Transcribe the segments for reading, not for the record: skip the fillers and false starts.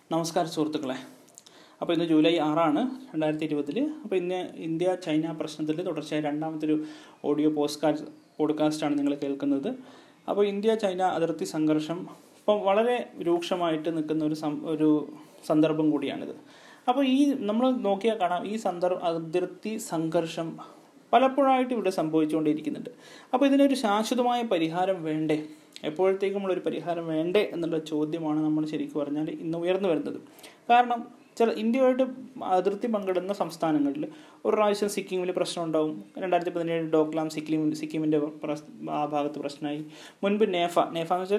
നമസ്കാരം സുഹൃത്തുക്കളെ. അപ്പോൾ ഇന്ന് ജൂലൈ 6 2020. അപ്പോൾ ഇന്ന് ഇന്ത്യ ചൈന പ്രശ്നത്തിൽ തുടർച്ചയായി രണ്ടാമത്തെ ഓഡിയോ പോഡ്കാസ്റ്റാണ് നിങ്ങൾ കേൾക്കുന്നത്. അപ്പോൾ ഇന്ത്യ ചൈന അതിർത്തി സംഘർഷം ഇപ്പം വളരെ രൂക്ഷമായിട്ട് നിൽക്കുന്ന ഒരു സന്ദർഭം കൂടിയാണിത്. അപ്പോൾ നമ്മൾ നോക്കിയാൽ കാണാം, ഈ അതിർത്തി സംഘർഷം പലപ്പോഴായിട്ട് ഇവിടെ സംഭവിച്ചുകൊണ്ടിരിക്കുന്നുണ്ട്. അപ്പോൾ ഇതിനൊരു ശാശ്വതമായ പരിഹാരം വേണ്ടേ, എപ്പോഴത്തേക്കുമുള്ളൊരു പരിഹാരം വേണ്ടേ എന്നുള്ള ചോദ്യമാണ് നമ്മൾ ശരിക്കും പറഞ്ഞാൽ ഇന്ന് ഉയർന്നു വരുന്നത്. കാരണം ഇന്ത്യയുമായിട്ട് അതിർത്തി പങ്കിടുന്ന സംസ്ഥാനങ്ങളിൽ ഒരു പ്രാവശ്യം സിക്കിമിൽ പ്രശ്നം ഉണ്ടാവും. 2017 ഡോക്ലാം സിക്കിമിൻ്റെ ആ ഭാഗത്ത് പ്രശ്നമായി. മുൻപ് നേഫ എന്ന് വെച്ചാൽ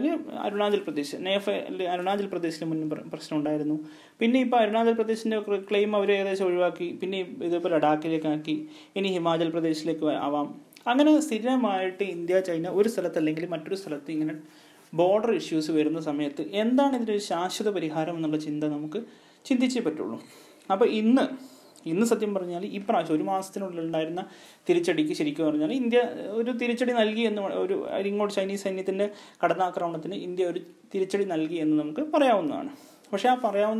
അരുണാചൽ പ്രദേശിൽ മുൻപ് പ്രശ്നം ഉണ്ടായിരുന്നു. പിന്നെ ഇപ്പോൾ അരുണാചൽ പ്രദേശിൻ്റെ ക്ലെയിം അവർ ഏകദേശം ഒഴിവാക്കി. പിന്നെ ഇതിപ്പോൾ ലഡാക്കിലേക്ക് ആക്കി, ഇനി ഹിമാചൽ പ്രദേശിലേക്ക് ആവാം. അങ്ങനെ സ്ഥിരമായിട്ട് ഇന്ത്യ ചൈന ഒരു സ്ഥലത്ത് അല്ലെങ്കിൽ മറ്റൊരു സ്ഥലത്ത് ഇങ്ങനെ ബോർഡർ ഇഷ്യൂസ് വരുന്ന സമയത്ത് എന്താണ് ഇതിനൊരു ശാശ്വത പരിഹാരം എന്നുള്ള ചിന്ത നമുക്ക് ചിന്തിച്ചേ പറ്റുള്ളൂ. അപ്പോൾ ഇന്ന് സത്യം പറഞ്ഞാൽ ഇപ്രാവശ്യം ഒരു മാസത്തിനുള്ളിൽ ഉണ്ടായിരുന്ന തിരിച്ചടിക്ക് ശരിക്കും പറഞ്ഞാൽ ഇന്ത്യ ഒരു തിരിച്ചടി നൽകി എന്ന് ഇങ്ങോട്ട് ചൈനീസ് സൈന്യത്തിൻ്റെ കടന്നാക്രമണത്തിന് ഇന്ത്യ ഒരു തിരിച്ചടി നൽകി എന്ന് നമുക്ക് പറയാവുന്നതാണ്. പക്ഷേ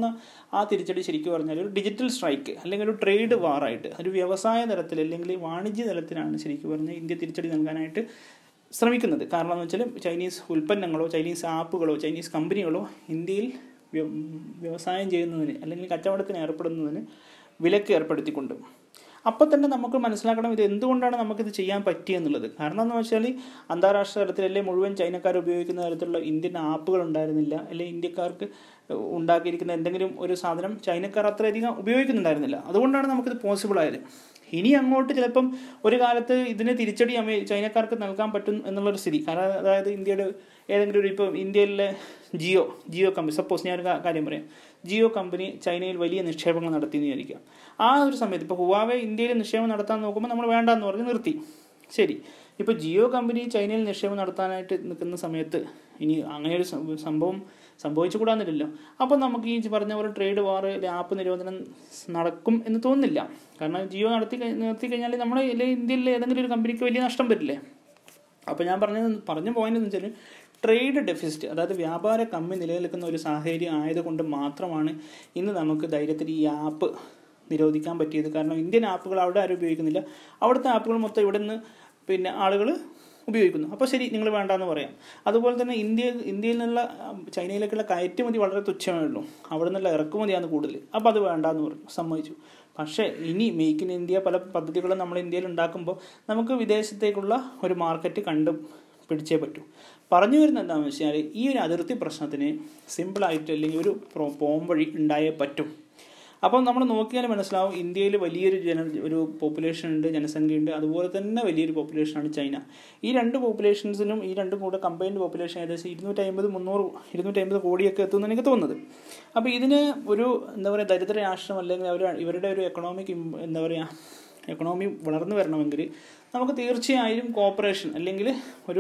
ആ തിരിച്ചടി ശരിക്കും പറഞ്ഞാൽ ഒരു ഡിജിറ്റൽ സ്ട്രൈക്ക് അല്ലെങ്കിൽ ഒരു ട്രേഡ് വാറായിട്ട്, ഒരു വ്യവസായ തലത്തിൽ അല്ലെങ്കിൽ വാണിജ്യ തലത്തിലാണ് ശരിക്കും പറഞ്ഞാൽ ഇന്ത്യ തിരിച്ചടി നൽകാനായിട്ട് ശ്രമിക്കുന്നത്. കാരണം എന്ന് വെച്ചാൽ ചൈനീസ് ഉൽപ്പന്നങ്ങളോ ചൈനീസ് ആപ്പുകളോ ചൈനീസ് കമ്പനികളോ ഇന്ത്യയിൽ വ്യവസായം ചെയ്യുന്നതിന് അല്ലെങ്കിൽ കച്ചവടത്തിന് ഏർപ്പെടുന്നതിന് വിലക്ക് ഏർപ്പെടുത്തിക്കൊണ്ട്. അപ്പോൾ തന്നെ നമുക്ക് മനസ്സിലാക്കണം ഇത് എന്തുകൊണ്ടാണ് നമുക്കിത് ചെയ്യാൻ പറ്റിയെന്നുള്ളത്. കാരണം എന്ന് വെച്ചാൽ അന്താരാഷ്ട്ര തലത്തിലല്ലേ മുഴുവൻ ചൈനക്കാർ ഉപയോഗിക്കുന്ന തരത്തിലുള്ള ഇന്ത്യൻ ആപ്പുകൾ ഉണ്ടായിരുന്നില്ല, അല്ലെങ്കിൽ ഇന്ത്യക്കാർക്ക് ഉണ്ടാക്കിയിരിക്കുന്ന എന്തെങ്കിലും ഒരു സാധനം ചൈനക്കാർ അത്രയധികം ഉപയോഗിക്കുന്നുണ്ടായിരുന്നില്ല. അതുകൊണ്ടാണ് നമുക്കിത് പോസിബിൾ ആയത്. ഇനി അങ്ങോട്ട് ചിലപ്പം ഒരു കാലത്ത് ഇതിന് തിരിച്ചടി ചൈനക്കാർക്ക് നൽകാൻ പറ്റും എന്നുള്ളൊരു സ്ഥിതി. കാരണം അതായത് ഇന്ത്യയുടെ ഏതെങ്കിലും ഇപ്പോൾ ഇന്ത്യയിലെ ജിയോ കമ്പനി, സപ്പോസ് ഞാനൊരു കാര്യം പറയാം, ജിയോ കമ്പനി ചൈനയിൽ വലിയ നിക്ഷേപങ്ങൾ നടത്തിയെന്ന് വിചാരിക്കാം. ആ ഒരു സമയത്ത് ഇപ്പോൾ ഹുവാവേ ഇന്ത്യയിൽ നിക്ഷേപം നടത്താൻ നോക്കുമ്പോൾ നമ്മൾ വേണ്ടാന്ന് പറഞ്ഞ് നിർത്തി. ശരി, ഇപ്പോൾ ജിയോ കമ്പനി ചൈനയിൽ നിക്ഷേപം നടത്താനായിട്ട് നിൽക്കുന്ന സമയത്ത് ഇനി അങ്ങനെ ഒരു സംഭവം സംഭവിച്ചുകൂടാന്നില്ലല്ലോ. അപ്പോൾ നമുക്ക് ഈ പറഞ്ഞ പോലെ ട്രേഡ് വാർ, ആപ്പ് നിരോധനം നടക്കും എന്ന് തോന്നുന്നില്ല. കാരണം ജിയോ നിർത്തി കഴിഞ്ഞാൽ നമ്മുടെ ഇന്ത്യയിലെ ഏതെങ്കിലും ഒരു കമ്പനിക്ക് വലിയ നഷ്ടം വരില്ലേ. അപ്പോൾ ഞാൻ പറഞ്ഞ പോയിന്റ് എന്ന് വെച്ചാൽ ട്രേഡ് ഡെഫിസിറ്റ്, അതായത് വ്യാപാര കമ്മി നിലനിൽക്കുന്ന ഒരു സാഹചര്യം ആയതുകൊണ്ട് മാത്രമാണ് ഇന്ന് നമുക്ക് ധൈര്യത്തിൽ ഈ ആപ്പ് നിരോധിക്കാൻ പറ്റിയത്. കാരണം ഇന്ത്യൻ ആപ്പുകൾ അവിടെ ആരും ഉപയോഗിക്കുന്നില്ല, അവിടുത്തെ ആപ്പുകൾ മൊത്തം ഇവിടെ നിന്ന് ആളുകൾ ഉപയോഗിക്കുന്നു. അപ്പോൾ ശരി, നിങ്ങൾ വേണ്ടാന്ന് പറയാം. അതുപോലെ തന്നെ ഇന്ത്യയിൽ നിന്നുള്ള ചൈനയിലേക്കുള്ള കയറ്റുമതി വളരെ തുച്ഛമേ ഉള്ളൂ, അവിടെ നിന്നുള്ള ഇറക്കുമതിയാണ് കൂടുതൽ. അപ്പോൾ അത് വേണ്ടാന്ന് പറഞ്ഞു, സമ്മതിച്ചു. പക്ഷേ ഇനി മേക്ക് ഇൻ ഇന്ത്യ പല പദ്ധതികളും നമ്മൾ ഇന്ത്യയിൽ ഉണ്ടാക്കുമ്പോൾ നമുക്ക് വിദേശത്തേക്കുള്ള ഒരു മാർക്കറ്റ് പിടിച്ചേ പറ്റൂ. പറഞ്ഞു വരുന്നത് എന്താണെന്ന് വെച്ചാൽ ഈ ഒരു അതിർത്തി പ്രശ്നത്തിന് സിമ്പിളായിട്ട് അല്ലെങ്കിൽ ഒരു പോംവഴി ഉണ്ടായേ പറ്റും. അപ്പം നമ്മൾ നോക്കിയാൽ മനസ്സിലാവും, ഇന്ത്യയിൽ വലിയൊരു പോപ്പുലേഷൻ ഉണ്ട്, ജനസംഖ്യയുണ്ട്. അതുപോലെ തന്നെ വലിയൊരു പോപ്പുലേഷനാണ് ചൈന. ഈ രണ്ട് പോപ്പുലേഷൻസിനും ഈ രണ്ടും കൂടെ കമ്പൈൻഡ് പോപ്പുലേഷൻ ഏകദേശം 250 കോടിയൊക്കെ എത്തുമെന്ന് എനിക്ക് തോന്നുന്നത്. അപ്പോൾ ഇതിന് ഒരു ദരിദ്ര രാഷ്ട്രം അല്ലെങ്കിൽ ഇവരുടെ ഒരു എക്കണോമി വളർന്നു വരണമെങ്കിൽ നമുക്ക് തീർച്ചയായും കോപ്പറേഷൻ അല്ലെങ്കിൽ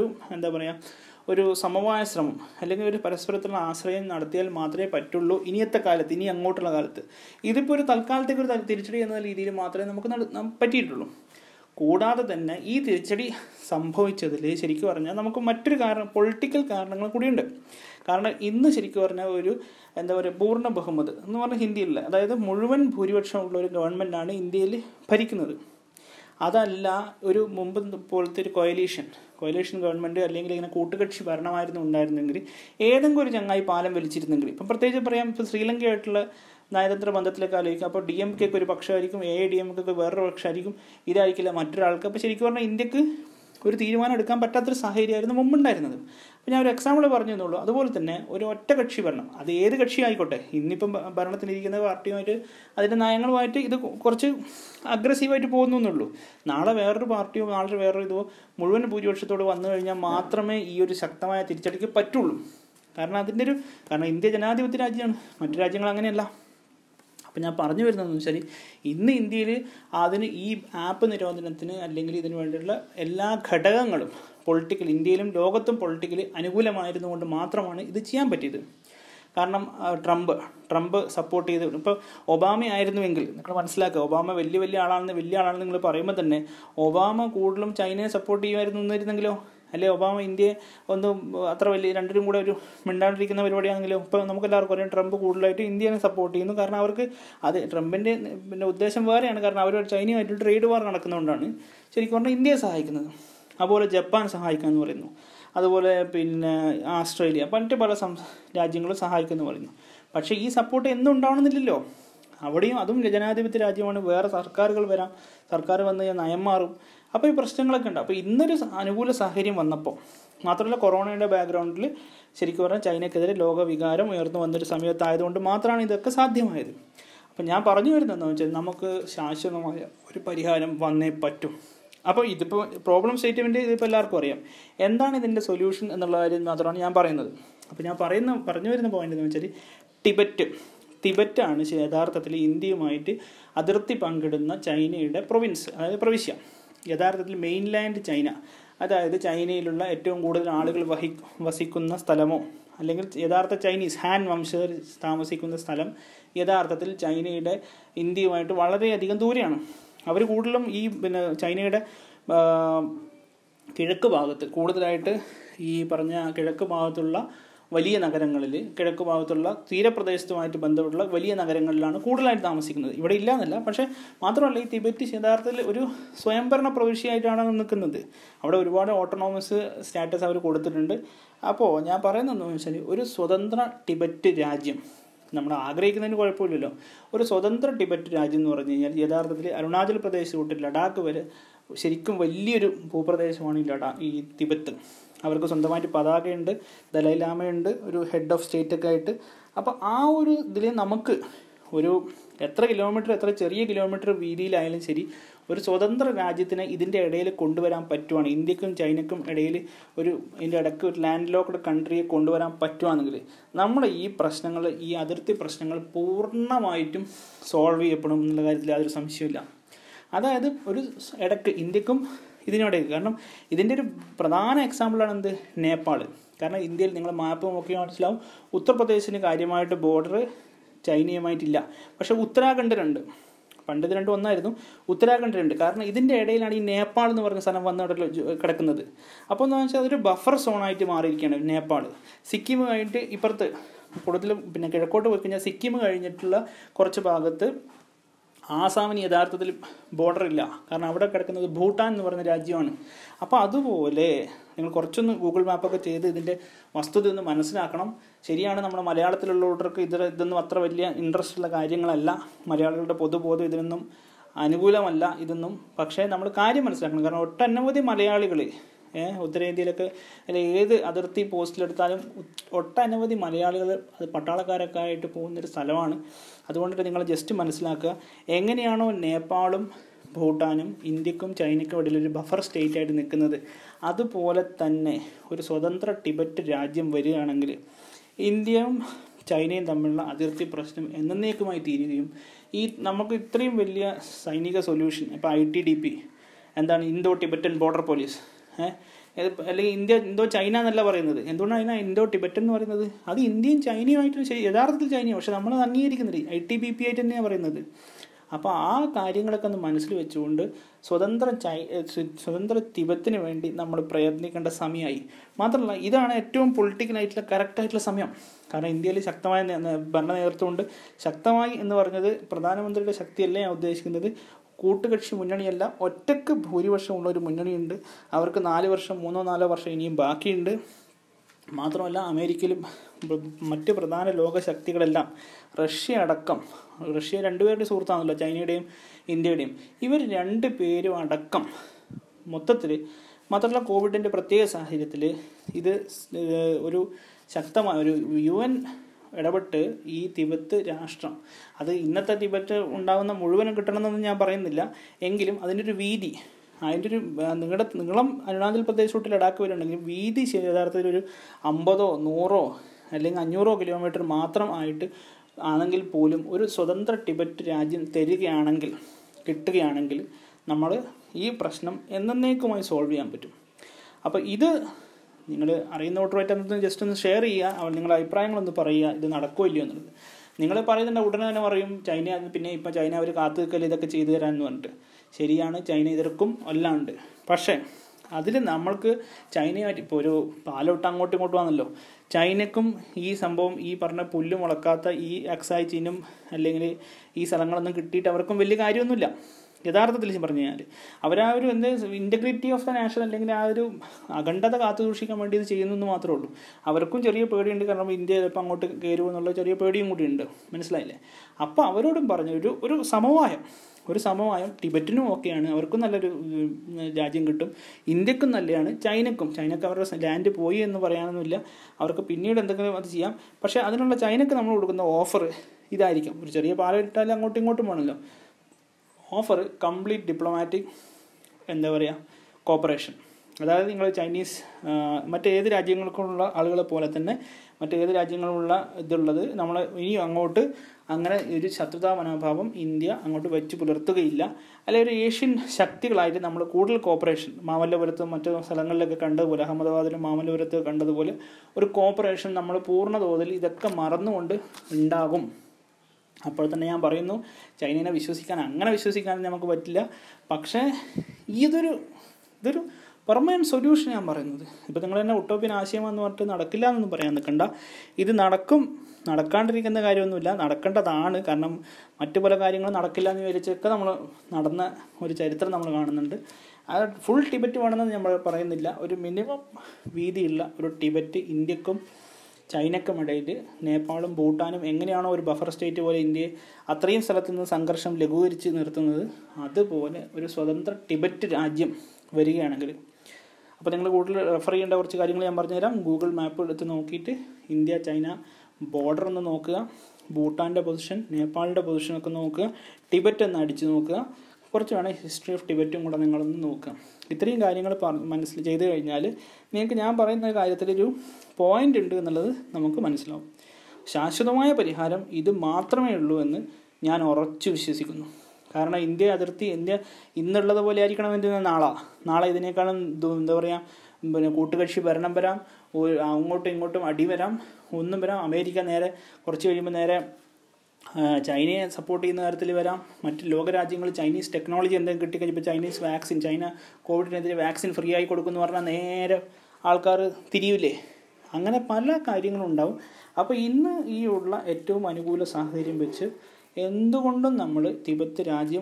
ഒരു സമവായ ശ്രമം അല്ലെങ്കിൽ ഒരു പരസ്പരത്തിലുള്ള ആശ്രയം നടത്തിയാൽ മാത്രമേ പറ്റുള്ളൂ ഇനി അങ്ങോട്ടുള്ള കാലത്ത്. ഇതിപ്പോൾ ഒരു തൽക്കാലത്തേക്ക് ഒരു തിരിച്ചടി എന്ന രീതിയിൽ മാത്രമേ നമുക്ക് പറ്റിയിട്ടുള്ളൂ. കൂടാതെ തന്നെ ഈ തിരിച്ചടി സംഭവിച്ചതിൽ ശരിക്കും പറഞ്ഞാൽ നമുക്ക് മറ്റൊരു പൊളിറ്റിക്കൽ കാരണങ്ങൾ കൂടിയുണ്ട്. കാരണം ഇന്ന് ശരിക്കും പറഞ്ഞാൽ ഒരു പൂർണ്ണ ബഹുമത് എന്ന് പറഞ്ഞാൽ ഹിന്ദിയിലുള്ള, അതായത് മുഴുവൻ ഭൂരിപക്ഷമുള്ള ഒരു ഗവൺമെൻറ്റാണ് ഇന്ത്യയിൽ ഭരിക്കുന്നത്. അതല്ല ഒരു മുമ്പ് പോലത്തെ ഒരു കോയലീഷൻ ഗവൺമെൻറ് അല്ലെങ്കിൽ ഇങ്ങനെ കൂട്ടുകക്ഷി ഭരണമായിരുന്നു ഉണ്ടായിരുന്നെങ്കിൽ, ഏതെങ്കിലും ഒരു ചങ്ങായി പാലം വലിച്ചിരുന്നെങ്കിൽ, ഇപ്പം പ്രത്യേകിച്ച് പറയാം, ഇപ്പോൾ ശ്രീലങ്കയായിട്ടുള്ള നയതന്ത്ര ബന്ധത്തിലേക്ക് ആലോചിക്കും. അപ്പോൾ DMK ഒരു പക്ഷമായിരിക്കും, AIADMK വേറൊരു പക്ഷമായിരിക്കും, ഇതായിരിക്കില്ല മറ്റൊരാൾക്ക്. അപ്പോൾ ശരിക്കും പറഞ്ഞാൽ ഇന്ത്യക്ക് ഒരു തീരുമാനം എടുക്കാൻ പറ്റാത്തൊരു സാഹചര്യമായിരുന്നു മുമ്പുണ്ടായിരുന്നത്. അപ്പോൾ ഞാൻ ഒരു എക്സാമ്പിൾ പറഞ്ഞു തന്നുള്ളൂ. അതുപോലെ തന്നെ ഒരു ഒറ്റകക്ഷി ഭരണം, അത് ഏത് കക്ഷി ആയിക്കോട്ടെ, ഇന്നിപ്പം ഭരണത്തിലിരിക്കുന്ന പാർട്ടിയുമായിട്ട് അതിൻ്റെ നയങ്ങളുമായിട്ട് ഇത് കുറച്ച് അഗ്രസീവായിട്ട് പോകുന്നുള്ളൂ. നാളെ വേറൊരു പാർട്ടിയോ നാളെ വേറൊരു മുഴുവൻ ഭൂരിപക്ഷത്തോട് വന്നു കഴിഞ്ഞാൽ മാത്രമേ ഈ ഒരു ശക്തമായ തിരിച്ചടിക്ക് പറ്റുള്ളൂ. കാരണം ഇന്ത്യ ജനാധിപത്യ രാജ്യമാണ്, മറ്റു രാജ്യങ്ങൾ അങ്ങനെയല്ല. അപ്പം ഞാൻ പറഞ്ഞു വരുന്നതെന്ന് വെച്ചാൽ ഇന്ന് ഇന്ത്യയിൽ ഈ ആപ്പ് നിരോധനത്തിന് അല്ലെങ്കിൽ ഇതിനു വേണ്ടിയുള്ള എല്ലാ ഘടകങ്ങളും ഇന്ത്യയിലും ലോകത്തും പൊളിറ്റിക്കലി അനുകൂലമായിരുന്നു കൊണ്ട് മാത്രമാണ് ഇത് ചെയ്യാൻ പറ്റിയത്. കാരണം ട്രംപ് സപ്പോർട്ട് ചെയ്ത്, ഇപ്പോൾ ഒബാമ ആയിരുന്നുവെങ്കിൽ നിങ്ങൾ മനസ്സിലാക്കുക, ഒബാമ വലിയ ആളാണെന്ന് നിങ്ങൾ പറയുമ്പോൾ തന്നെ ഒബാമ കൂടുതലും ചൈനയെ സപ്പോർട്ട് ചെയ്യുമായിരുന്നു എന്നിരുന്നെങ്കിലോ അല്ലെ ഒബാമ ഇന്ത്യയെ ഒന്നും അത്ര വലിയ രണ്ടിനും കൂടെ ഒരു മിണ്ടാണ്ടിരിക്കുന്ന പരിപാടിയാണെങ്കിലും ഇപ്പോൾ നമുക്കെല്ലാവർക്കും അറിയാം ട്രംപ് കൂടുതലായിട്ട് ഇന്ത്യനെ സപ്പോർട്ട് ചെയ്യുന്നു. കാരണം അവർക്ക് അത് ട്രംപിൻ്റെ പിന്നെ ഉദ്ദേശം വേറെയാണ്. കാരണം അവർ ചൈനയുമായിട്ട് ട്രേഡ് വാർ നടക്കുന്നതുകൊണ്ടാണ് ശരിക്കും പറഞ്ഞാൽ ഇന്ത്യയെ സഹായിക്കുന്നത്. അതുപോലെ ജപ്പാൻ സഹായിക്കാമെന്ന് പറയുന്നു. അതുപോലെ പിന്നെ ആസ്ട്രേലിയ മറ്റ് പല രാജ്യങ്ങളും സഹായിക്കുമെന്ന് പറയുന്നു. പക്ഷേ ഈ സപ്പോർട്ട് എന്നും ഉണ്ടാവണമെന്നില്ലല്ലോ. അവിടെയും അതും ജനാധിപത്യ രാജ്യമാണ്, വേറെ സർക്കാരുകൾ വരാം, സർക്കാർ വന്ന് നയം മാറും. അപ്പോൾ ഈ പ്രശ്നങ്ങളൊക്കെ ഉണ്ട്. അപ്പോൾ ഇന്നൊരു അനുകൂല സാഹചര്യം വന്നപ്പോൾ മാത്രമല്ല കൊറോണയുടെ ബാക്ക്ഗ്രൗണ്ടിൽ ശരിക്കും പറഞ്ഞാൽ ചൈനയ്ക്കെതിരെ ലോകവികാരം ഉയർന്നു വന്നൊരു സമയത്തായതുകൊണ്ട് മാത്രമാണ് ഇതൊക്കെ സാധ്യമായത്. അപ്പം ഞാൻ പറഞ്ഞു വരുന്നതെന്ന് വെച്ചാൽ നമുക്ക് ശാശ്വതമായ ഒരു പരിഹാരം വന്നേ പറ്റും. അപ്പോൾ ഇതിപ്പോൾ പ്രോബ്ലം സ്റ്റേറ്റ്മെൻറ്റ് ഇതിപ്പോൾ എല്ലാവർക്കും അറിയാം. എന്താണ് ഇതിൻ്റെ സൊല്യൂഷൻ എന്നുള്ള കാര്യം മാത്രമാണ് ഞാൻ പറയുന്നത്. അപ്പോൾ ഞാൻ പറഞ്ഞു വരുന്ന പോയിന്റ് എന്ന് വെച്ചാൽ ടിബറ്റാണ് യഥാർത്ഥത്തിൽ ഇന്ത്യയുമായിട്ട് അതിർത്തി പങ്കിടുന്ന ചൈനയുടെ പ്രൊവിൻസ്, അതായത് പ്രവിശ്യ. യഥാർത്ഥത്തിൽ മെയിൻലാൻഡ് ചൈന, അതായത് ചൈനയിലുള്ള ഏറ്റവും കൂടുതൽ ആളുകൾ വസിക്കുന്ന സ്ഥലമോ അല്ലെങ്കിൽ യഥാർത്ഥ ചൈനീസ് ഹാൻ വംശജർ താമസിക്കുന്ന സ്ഥലം യഥാർത്ഥത്തിൽ ചൈനയുടെ ഇന്ത്യയുമായിട്ട് വളരെയധികം ദൂരെയാണ്. അവർ കൂടുതലും ഈ പിന്നെ ചൈനയുടെ കിഴക്ക് ഭാഗത്ത് കൂടുതലായിട്ട് ഈ പറഞ്ഞ കിഴക്ക് ഭാഗത്തുള്ള വലിയ നഗരങ്ങളിൽ, കിഴക്ക് ഭാഗത്തുള്ള തീരപ്രദേശത്തുമായിട്ട് ബന്ധപ്പെട്ടുള്ള വലിയ നഗരങ്ങളിലാണ് കൂടുതലായിട്ട് താമസിക്കുന്നത്. ഇവിടെ ഇല്ല എന്നല്ല, പക്ഷേ മാത്രമല്ല ഈ ടിബറ്റ് യഥാർത്ഥത്തിൽ ഒരു സ്വയംഭരണ പ്രവിശ്യയായിട്ടാണ് നിൽക്കുന്നത്. അവിടെ ഒരുപാട് ഓട്ടോണോമസ് സ്റ്റാറ്റസ് അവർ കൊടുത്തിട്ടുണ്ട്. അപ്പോൾ ഞാൻ പറയുന്നതെന്ന് വെച്ചാൽ ഒരു സ്വതന്ത്ര ടിബറ്റ് രാജ്യം നമ്മൾ ആഗ്രഹിക്കുന്നതിന് കുഴപ്പമില്ലല്ലോ. ഒരു സ്വതന്ത്ര ടിബറ്റ് രാജ്യം എന്ന് പറഞ്ഞു കഴിഞ്ഞാൽ യഥാർത്ഥത്തിൽ അരുണാചൽ പ്രദേശ് തൊട്ട് ലഡാക്ക് വരെ ശരിക്കും വലിയൊരു ഭൂപ്രദേശമാണ് ഈ ടിബറ്റ്. അവർക്ക് സ്വന്തമായിട്ട് പതാകയുണ്ട്, ദലൈലാമയുണ്ട്, ഒരു ഹെഡ് ഓഫ് സ്റ്റേറ്റ് ഒക്കെ ആയിട്ട്. അപ്പോൾ ആ ഒരു ഇതിൽ നമുക്ക് ഒരു എത്ര ചെറിയ കിലോമീറ്റർ വീതിയിലായാലും ശരി ഒരു സ്വതന്ത്ര രാജ്യത്തിനെ ഇതിൻ്റെ ഇടയിൽ കൊണ്ടുവരാൻ പറ്റുവാണ്. ഇന്ത്യക്കും ചൈനക്കും ഇടയിൽ ഇതിൻ്റെ ഇടയ്ക്ക് ഒരു ലാൻഡ് ലോക്ക്ഡ് കൺട്രിയെ കൊണ്ടുവരാൻ പറ്റുവാണെങ്കിൽ നമ്മുടെ ഈ പ്രശ്നങ്ങൾ, ഈ അതിർത്തി പ്രശ്നങ്ങൾ പൂർണ്ണമായിട്ടും സോൾവ് ചെയ്യപ്പെടും എന്നുള്ള കാര്യത്തിൽ യാതൊരു സംശയമില്ല. അതായത് ഒരു ഇടയ്ക്ക് ഇന്ത്യക്കും ഇതിനിടയ്ക്ക്, കാരണം ഇതിൻ്റെ ഒരു പ്രധാന എക്സാമ്പിളാണ് എന്ത്, നേപ്പാൾ. കാരണം ഇന്ത്യയിൽ നിങ്ങൾ മാപ്പ് നോക്കിയാൽ മനസ്സിലാവും ഉത്തർപ്രദേശിന് കാര്യമായിട്ട് ബോർഡർ ചൈനയുമായിട്ടില്ല. പക്ഷേ ഉത്തരാഖണ്ഡിലുണ്ട്. പണ്ട് ഇത് രണ്ടും ഒന്നായിരുന്നു. ഉത്തരാഖണ്ഡിലുണ്ട്. കാരണം ഇതിൻ്റെ ഇടയിലാണ് ഈ നേപ്പാൾ എന്ന് പറഞ്ഞ സ്ഥലം വന്ന് കിടക്കുന്നത്. അപ്പോൾ എന്താണെന്ന് വെച്ചാൽ അതൊരു ബഫർ സോണായിട്ട് മാറിയിരിക്കുകയാണ് നേപ്പാൾ. സിക്കിമുമായിട്ട് ഇപ്പുറത്ത് കൂടുതലും പിന്നെ കിഴക്കോട്ട് പോയി കഴിഞ്ഞാൽ സിക്കിം കഴിഞ്ഞിട്ടുള്ള കുറച്ച് ഭാഗത്ത് ആസാമിന് യഥാർത്ഥത്തിൽ ബോർഡർ ഇല്ല. കാരണം അവിടെ കിടക്കുന്നത് ഭൂട്ടാൻ എന്ന് പറയുന്ന രാജ്യമാണ്. അപ്പോൾ അതുപോലെ നിങ്ങൾ കുറച്ചൊന്ന് ഗൂഗിൾ മാപ്പൊക്കെ ചെയ്ത് ഇതിൻ്റെ വസ്തുത ഒന്ന് മനസ്സിലാക്കണം. ശരിയാണ്, നമ്മുടെ മലയാളത്തിലുള്ളവർക്ക് ഇതൊന്നും അത്ര വലിയ ഇൻട്രസ്റ്റ് ഉള്ള കാര്യങ്ങളല്ല. മലയാളികളുടെ പൊതുബോധം ഇതിനൊന്നും അനുകൂലമല്ല ഇതൊന്നും. പക്ഷേ നമ്മൾ കാര്യം മനസ്സിലാക്കണം. കാരണം ഒട്ടനവധി മലയാളികൾ ഉത്തരേന്ത്യയിലൊക്കെ അല്ലെ ഏത് അതിർത്തി പോസ്റ്റിലെടുത്താലും ഒട്ടനവധി മലയാളികൾ അത് പട്ടാളക്കാരൊക്കെ ആയിട്ട് പോകുന്നൊരു സ്ഥലമാണ്. അതുകൊണ്ടിട്ട് നിങ്ങൾ ജസ്റ്റ് മനസ്സിലാക്കുക, എങ്ങനെയാണോ നേപ്പാളും ഭൂട്ടാനും ഇന്ത്യക്കും ചൈനയ്ക്കും ഇടയിലൊരു ബഫർ സ്റ്റേറ്റ് ആയിട്ട് നിൽക്കുന്നത്, അതുപോലെ തന്നെ ഒരു സ്വതന്ത്ര ടിബറ്റ് രാജ്യം വരികയാണെങ്കിൽ ഇന്ത്യയും ചൈനയും തമ്മിലുള്ള അതിർത്തി പ്രശ്നം എന്നേക്കുമായി തീരുകയും നമുക്ക് ഇത്രയും വലിയ സൈനിക സൊല്യൂഷൻ, ഇപ്പോൾ ITBP എന്താണ്, ഇന്തോ ടിബറ്റൻ ബോർഡർ പോലീസ്, അല്ലെങ്കിൽ ഇന്തോ ചൈന എന്നല്ല പറയുന്നത്. എന്തുകൊണ്ടാണ് അതിനാ ഇന്തോ ടിബറ്റൻ എന്ന് പറയുന്നത്? അത് ഇന്ത്യയും ചൈനയുമായിട്ട് യഥാർത്ഥത്തിൽ ചൈനയാണ്, പക്ഷെ നമ്മൾ അംഗീകരിക്കുന്നില്ല. ITBP ആയിട്ട് തന്നെയാണ് പറയുന്നത്. അപ്പോൾ ആ കാര്യങ്ങളൊക്കെ ഒന്ന് മനസ്സിൽ വെച്ചുകൊണ്ട് സ്വതന്ത്ര ടിബത്തിന് വേണ്ടി നമ്മൾ പ്രയത്നിക്കേണ്ട സമയമായി. മാത്രമല്ല ഇതാണ് ഏറ്റവും പൊളിറ്റിക്കലായിട്ടുള്ള കറക്റ്റായിട്ടുള്ള സമയം. കാരണം ഇന്ത്യയിൽ ശക്തമായ ഭരണ നേതൃത്വമുണ്ട്. ശക്തമായി എന്ന് പറഞ്ഞത് പ്രധാനമന്ത്രിയുടെ ശക്തിയല്ല ഞാൻ ഉദ്ദേശിക്കുന്നത്. കൂട്ടുകക്ഷി മുന്നണിയല്ല, ഒറ്റക്ക് ഭൂരിപക്ഷമുള്ള ഒരു മുന്നണിയുണ്ട്. അവർക്ക് 4 വർഷം 3-4 വർഷം ഇനിയും ബാക്കിയുണ്ട്. മാത്രമല്ല അമേരിക്കയിലും മറ്റ് പ്രധാന ലോകശക്തികളെല്ലാം റഷ്യ അടക്കം, റഷ്യ രണ്ടുപേരുടെ സുഹൃത്താണല്ലോ, ചൈനയുടെയും ഇന്ത്യയുടെയും, ഇവർ 2 പേരും അടക്കം മൊത്തത്തിൽ. മാത്രമല്ല കോവിഡിൻ്റെ പ്രത്യേക സാഹചര്യത്തിൽ ഇത് ഒരു ശക്തമായ ഒരു UN ഇടപെട്ട് ഈ ടിബറ്റ് രാഷ്ട്രം, അത് ഇന്നത്തെ ടിബറ്റ് ഉണ്ടാകുന്ന മുഴുവനും കിട്ടണമെന്നൊന്നും ഞാൻ പറയുന്നില്ല, എങ്കിലും അതിൻ്റെ ഒരു വീതി, അതിൻ്റെ ഒരു നീളം അരുണാചൽ പ്രദേശ് തൊട്ട് ലഡാക്ക് വരെ ഉണ്ടെങ്കിൽ വീതി യഥാർത്ഥത്തിൽ ഒരു 50, 100 അല്ലെങ്കിൽ 500 കിലോമീറ്റർ മാത്രം ആയിട്ട് ആണെങ്കിൽ പോലും ഒരു സ്വതന്ത്ര ടിബറ്റ് രാജ്യം കിട്ടുകയാണെങ്കിൽ നമ്മൾ ഈ പ്രശ്നം എന്നേക്കുമായി സോൾവ് ചെയ്യാൻ പറ്റും. അപ്പോൾ ഇത് നിങ്ങൾ അറിയുന്നവരുമായിട്ട് ജസ്റ്റ് ഒന്ന് ഷെയർ ചെയ്യുക, നിങ്ങളുടെ അഭിപ്രായങ്ങളൊന്ന് പറയുക, ഇത് നടക്കുമോ ഇല്ലയോ എന്നുള്ളത്. നിങ്ങൾ പറയുന്നുണ്ട് ഉടനെ തന്നെ പറയും ചൈന, പിന്നെ ഇപ്പം ചൈന അവർ കാത്തു നിൽക്കൽ ഇതൊക്കെ ചെയ്തു തരാമെന്ന് പറഞ്ഞിട്ട്. ശരിയാണ്, ചൈന എതിർക്കും അല്ലാണ്ട്. പക്ഷേ അതിൽ നമ്മൾക്ക് ചൈനയായിട്ട് ഇപ്പോൾ ഒരു പാലോട്ട് അങ്ങോട്ടും ഇങ്ങോട്ടും ആണല്ലോ. ചൈനക്കും ഈ സംഭവം ഈ പറഞ്ഞ പുല്ല് മുളക്കാത്ത ഈ അക്സായ് ചീനും അല്ലെങ്കിൽ ഈ സ്ഥലങ്ങളൊന്നും കിട്ടിയിട്ട് അവർക്കും വലിയ കാര്യമൊന്നുമില്ല യഥാർത്ഥത്തിൽ പറഞ്ഞു കഴിഞ്ഞാൽ. അവരാ ഒരു ഇൻറ്റഗ്രിറ്റി ഓഫ് ദ നാഷൻ അല്ലെങ്കിൽ ആ ഒരു അഖണ്ഡത കാത്തു സൂക്ഷിക്കാൻ വേണ്ടി ഇത് ചെയ്യുന്നെന്ന് മാത്രമേ ഉള്ളൂ. അവർക്കും ചെറിയ പേടിയുണ്ട്, കാരണം ഇന്ത്യ ചിലപ്പോൾ അങ്ങോട്ട് കയറുമോ എന്നുള്ള ചെറിയ പേടിയും കൂടി ഉണ്ട്, മനസ്സിലായില്ലേ? അപ്പോൾ അവരോടും പറഞ്ഞു ഒരു സമവായം ടിബറ്റിനും ഓക്കെയാണ്, അവർക്കും നല്ലൊരു രാജ്യം കിട്ടും, ഇന്ത്യക്കും നല്ലതാണ്, ചൈനക്ക് അവരുടെ ലാൻഡ് പോയി എന്ന് പറയാനൊന്നുമില്ല, അവർക്ക് പിന്നീട് എന്തെങ്കിലും അത് ചെയ്യാം. പക്ഷേ അതിനുള്ള ചൈനക്ക് നമ്മൾ കൊടുക്കുന്ന ഓഫർ ഇതായിരിക്കും. ഒരു ചെറിയ പാലിട്ടാലും അങ്ങോട്ടും ഇങ്ങോട്ടും വേണമല്ലോ. Offer complete diplomatic cooperation. അതായത് നിങ്ങൾ ചൈനീസ് മറ്റേത് രാജ്യങ്ങൾക്കുള്ള ആളുകളെ പോലെ തന്നെ മറ്റേത് രാജ്യങ്ങളുള്ള ഇതുള്ളത് നമ്മൾ ഇനി അങ്ങോട്ട് അങ്ങനെ ഒരു ശത്രുതാ മനോഭാവം ഇന്ത്യ അങ്ങോട്ട് വെച്ച് പുലർത്തുകയില്ല. അല്ലെങ്കിൽ ഒരു ഏഷ്യൻ ശക്തികളായിട്ട് നമ്മൾ കൂടുതൽ കോപ്പറേഷൻ, മാമല്ലപുരത്തും മറ്റു സ്ഥലങ്ങളിലൊക്കെ കണ്ടതുപോലെ, അഹമ്മദാബാദിലും മാമല്ലപുരത്ത് കണ്ടതുപോലെ ഒരു കോപ്പറേഷൻ നമ്മൾ പൂർണ്ണ തോതിൽ ഇതൊക്കെ മറന്നുകൊണ്ട് ഉണ്ടാകും. അപ്പോൾ തന്നെ ഞാൻ പറയുന്നു, ചൈനയെ വിശ്വസിക്കാൻ നമുക്ക് പറ്റില്ല. പക്ഷേ ഇതൊരു പെർമനൻറ്റ് സൊല്യൂഷൻ ഞാൻ പറയുന്നത്. ഇപ്പോൾ നിങ്ങൾ തന്നെ ഉട്ടോപ്യൻ ആശയമെന്ന് പറഞ്ഞിട്ട് നടക്കില്ല എന്നൊന്നും പറയാൻ നിൽക്കണ്ട. ഇത് നടക്കാണ്ടിരിക്കുന്ന കാര്യമൊന്നുമില്ല, നടക്കേണ്ടതാണ്. കാരണം മറ്റു പല കാര്യങ്ങളും നടക്കില്ല എന്ന് വിചാരിച്ചൊക്കെ നമ്മൾ നടന്ന ഒരു ചരിത്രം നമ്മൾ കാണുന്നുണ്ട്. അത് ഫുൾ ടിബറ്റ് വേണമെന്ന് നമ്മൾ പറയുന്നില്ല. ഒരു മിനിമം വീതിയുള്ള ഒരു ടിബറ്റ് ഇന്ത്യക്കും ചൈനക്കും ഇടയിൽ, നേപ്പാളും ഭൂട്ടാനും എങ്ങനെയാണോ ഒരു ബഫർ സ്റ്റേറ്റ് പോലെ ഇന്ത്യയെ അത്രയും സ്ഥലത്തു നിന്ന് സംഘർഷം ലഘൂകരിച്ച് നിർത്തുന്നത്, അതുപോലെ ഒരു സ്വതന്ത്ര ടിബറ്റ് രാജ്യം വരികയാണെങ്കിൽ, അപ്പോൾ നിങ്ങൾ കൂടുതൽ റെഫർ ചെയ്യേണ്ട കുറച്ച് കാര്യങ്ങൾ ഞാൻ പറഞ്ഞുതരാം. ഗൂഗിൾ മാപ്പ് എടുത്ത് നോക്കിയിട്ട് ഇന്ത്യ ചൈന ബോർഡർ ഒന്ന് നോക്കുക, ഭൂട്ടാൻ്റെ പൊസിഷൻ, നേപ്പാളിൻ്റെ പൊസിഷനൊക്കെ നോക്കുക, ടിബറ്റ് ഒന്ന് അടിച്ച് നോക്കുക, കുറച്ച് വേണമെങ്കിൽ ഹിസ്റ്ററി ഓഫ് ടിബറ്റും കൂടെ നിങ്ങളൊന്ന് നോക്കുക. ഇത്രയും കാര്യങ്ങൾ ചെയ്ത് കഴിഞ്ഞാൽ നിങ്ങൾക്ക് ഞാൻ പറയുന്ന കാര്യത്തിലൊരു പോയിൻ്റ് ഉണ്ട് എന്നുള്ളത് നമുക്ക് മനസ്സിലാവും. ശാശ്വതമായ പരിഹാരം ഇത് മാത്രമേ ഉള്ളൂ എന്ന് ഞാൻ ഉറച്ചു വിശ്വസിക്കുന്നു. കാരണം ഇന്ത്യ ഇന്നുള്ളത് പോലെ ആയിരിക്കണം എന്തിനാ നാളെ ഇതിനേക്കാളും കൂട്ടുകക്ഷി ഭരണം വരാം, അങ്ങോട്ടും ഇങ്ങോട്ടും അടി വരാം, ഒന്നും വരാം. അമേരിക്ക നേരെ കുറച്ച് കഴിയുമ്പോൾ നേരെ ചൈനയെ സപ്പോർട്ട് ചെയ്യുന്ന കാര്യത്തിൽ വരാം. മറ്റ് ലോകരാജ്യങ്ങൾ ചൈനീസ് ടെക്നോളജി എന്തെങ്കിലും കിട്ടിക്കഴിഞ്ഞപ്പോൾ ചൈനീസ് വാക്സിൻ, ചൈന കോവിഡിനെതിരെ വാക്സിൻ ഫ്രീ ആയി കൊടുക്കുമെന്ന് പറഞ്ഞാൽ നേരെ ആൾക്കാർ തിരിയില്ലേ? അങ്ങനെ പല കാര്യങ്ങളും ഉണ്ടാവും. അപ്പോൾ ഇന്ന് ഈ ഉള്ള ഏറ്റവും അനുകൂല സാഹചര്യം വെച്ച് എന്തുകൊണ്ടും നമ്മൾ ടിബറ്റ് രാജ്യം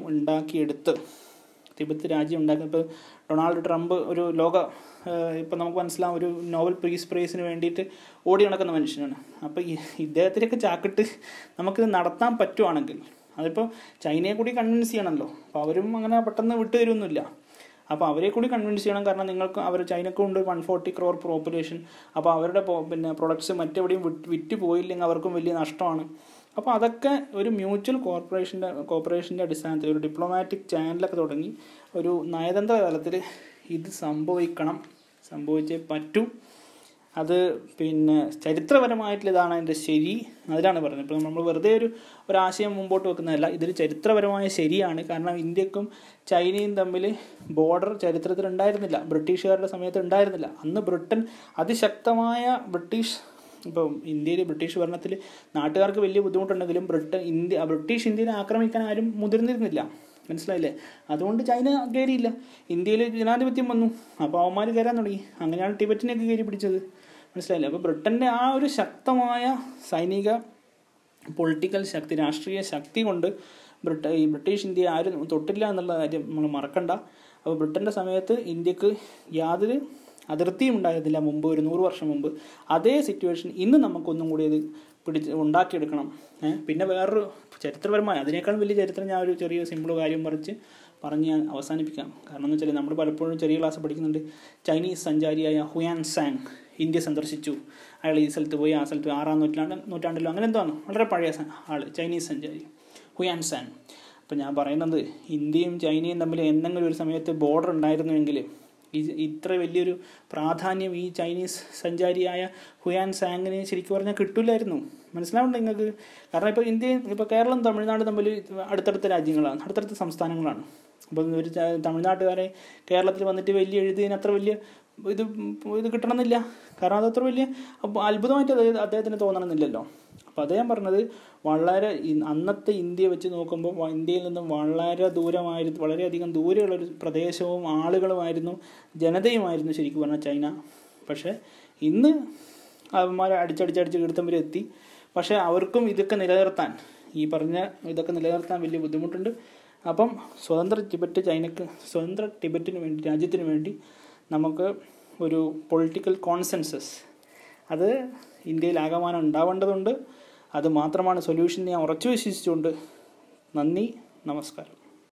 ഇപ്പോൾ ഡൊണാൾഡ് ട്രംപ് ഒരു ഇപ്പം നമുക്ക് മനസ്സിലാവും, ഒരു നോബൽ പീസ് പ്രൈസിന് വേണ്ടിയിട്ട് ഓടി നടക്കുന്ന മനുഷ്യനാണ്. അപ്പോൾ ഇദ്ദേഹത്തിൻ്റെയൊക്കെ ചാക്കിട്ട് നമുക്കിത് നടത്താൻ പറ്റുവാണെങ്കിൽ, അതിപ്പോൾ ചൈനയെ കൂടി കൺവിൻസ് ചെയ്യണമല്ലോ. അപ്പോൾ അവരും അങ്ങനെ പെട്ടെന്ന് വിട്ടു തരുമൊന്നുമില്ല. അപ്പോൾ അവരെ കൂടി കൺവിൻസ് ചെയ്യണം. കാരണം ചൈനക്കും ഉണ്ട് 140 crore പോപ്പുലേഷൻ. അപ്പോൾ അവരുടെ പ്രൊഡക്ട്സ് മറ്റെവിടെയും വിറ്റ് പോയില്ലെങ്കിൽ അവർക്കും വലിയ നഷ്ടമാണ്. അപ്പോൾ അതൊക്കെ ഒരു മ്യൂച്വൽ കോപ്പറേഷൻ്റെ അടിസ്ഥാനത്തിൽ ഒരു ഡിപ്ലോമാറ്റിക് ചാനലൊക്കെ തുടങ്ങി ഒരു നയതന്ത്ര തലത്തിൽ ഇത് സംഭവിച്ചേ പറ്റൂ. അത് ചരിത്രപരമായിട്ടുള്ള ഇതാണ് അതിൻ്റെ ശരി, അതിലാണ് പറയുന്നത്. ഇപ്പോൾ നമ്മൾ വെറുതെ ഒരു ആശയം മുമ്പോട്ട് വെക്കുന്നതല്ല, ഇതൊരു ചരിത്രപരമായ ശരിയാണ്. കാരണം ഇന്ത്യക്കും ചൈനയും തമ്മിൽ ബോർഡർ ചരിത്രത്തിൽ ഉണ്ടായിരുന്നില്ല, ബ്രിട്ടീഷുകാരുടെ സമയത്ത് ഉണ്ടായിരുന്നില്ല. അന്ന് ബ്രിട്ടൻ അതിശക്തമായ ഇപ്പോൾ ഇന്ത്യയിൽ ബ്രിട്ടീഷ് ഭരണത്തിൽ നാട്ടുകാർക്ക് വലിയ ബുദ്ധിമുട്ടുണ്ടെങ്കിലും ബ്രിട്ടീഷ് ഇന്ത്യനെ ആക്രമിക്കാൻ ആരും മുതിർന്നിരുന്നില്ല, മനസ്സിലായില്ലേ? അതുകൊണ്ട് ചൈന കയറിയില്ല. ഇന്ത്യയിൽ ജനാധിപത്യം വന്നു, അപ്പോൾ അവന്മാർ കയറാൻ തുടങ്ങി. അങ്ങനെയാണ് ടിബറ്റിനെയൊക്കെ കയറി പിടിച്ചത്, മനസ്സിലായില്ലേ? അപ്പോൾ ബ്രിട്ടൻ്റെ ആ ഒരു ശക്തമായ സൈനിക പൊളിറ്റിക്കൽ ശക്തി, രാഷ്ട്രീയ ശക്തി കൊണ്ട് ബ്രിട്ടീഷ് ഇന്ത്യ ആരും തൊട്ടില്ല എന്നുള്ള കാര്യം നമ്മൾ മറക്കണ്ട. അപ്പോൾ ബ്രിട്ടൻ്റെ സമയത്ത് ഇന്ത്യക്ക് യാതൊരു അതിർത്തിയും ഉണ്ടായിരുന്നില്ല മുമ്പ്, ഒരു 100 വർഷം മുമ്പ്. അതേ സിറ്റുവേഷൻ ഇന്ന് നമുക്കൊന്നും കൂടി അത് ഉണ്ടാക്കിയെടുക്കണം. പിന്നെ വേറൊരു ചരിത്രപരമായ അതിനേക്കാൾ വലിയ ചരിത്രം ഞാൻ ഒരു ചെറിയ സിമ്പിൾ കാര്യം പറഞ്ഞ് ഞാൻ അവസാനിപ്പിക്കാം. കാരണം എന്ന് വെച്ചാൽ നമ്മൾ പലപ്പോഴും ചെറിയ ക്ലാസ് പഠിക്കുന്നുണ്ട്. ചൈനീസ് സഞ്ചാരിയായ ഹുയാൻ സാങ് ഇന്ത്യ സന്ദർശിച്ചു. അയാൾ ഈ സ്ഥലത്ത് പോയി, ആ സ്ഥലത്ത് 6-ാം നൂറ്റാണ്ടിലോ അങ്ങനെ എന്തോ വളരെ പഴയ ചൈനീസ് സഞ്ചാരി ഹുയാൻ സാങ്. അപ്പം ഞാൻ പറയുന്നത്, ഇന്ത്യയും ചൈനയും തമ്മിൽ എന്തെങ്കിലും ഒരു സമയത്ത് ബോർഡർ ഉണ്ടായിരുന്നുവെങ്കിൽ ഇത്ര വലിയൊരു പ്രാധാന്യം ഈ ചൈനീസ് സഞ്ചാരിയായ ഹുയാൻ സാങ്ങിന് ശരിക്കും പറഞ്ഞാൽ കിട്ടില്ലായിരുന്നു. മനസ്സിലാവുന്നുണ്ട് നിങ്ങൾക്ക്? കാരണം ഇപ്പോൾ കേരളം തമിഴ്നാട് തമ്മിൽ അടുത്തടുത്ത രാജ്യങ്ങളാണ്, അടുത്തടുത്ത സംസ്ഥാനങ്ങളാണ്. അപ്പോൾ ഒരു തമിഴ്നാട്ടുകാരെ കേരളത്തിൽ വന്നിട്ട് വലിയ എഴുതിയതിന് അത്ര വലിയ ഇത് കിട്ടണമെന്നില്ല. കാരണം അതത്ര വലിയ അത്ഭുതമായിട്ട് അദ്ദേഹത്തിന് തോന്നണമെന്നില്ലല്ലോ. അപ്പോൾ അത് ഞാൻ പറഞ്ഞത് വളരെ അന്നത്തെ ഇന്ത്യ വെച്ച് നോക്കുമ്പോൾ ഇന്ത്യയിൽ നിന്നും വളരെ ദൂരമായിരുന്നു, വളരെയധികം ദൂരെയുള്ളൊരു പ്രദേശവും ആളുകളുമായിരുന്നു, ജനതയുമായിരുന്നു ശരിക്കും പറഞ്ഞാൽ ചൈന. പക്ഷേ ഇന്ന് അവന്മാരെ അടിച്ചടിച്ചടിച്ച് കിടത്തം വരെ എത്തി. പക്ഷേ അവർക്കും ഇതൊക്കെ നിലനിർത്താൻ വലിയ ബുദ്ധിമുട്ടുണ്ട്. അപ്പം സ്വതന്ത്ര ടിബറ്റിന് വേണ്ടി, രാജ്യത്തിന് വേണ്ടി നമുക്ക് ഒരു പൊളിറ്റിക്കൽ കോൺസെൻസസ് അത് ഇന്ത്യയിൽ ആകമാനം ഉണ്ടാവേണ്ടതുണ്ട്. അത് മാത്രമാണ് സൊല്യൂഷൻ ഞാൻ ഉറച്ചു വിശ്വസിച്ചുകൊണ്ട് നന്ദി, നമസ്കാരം.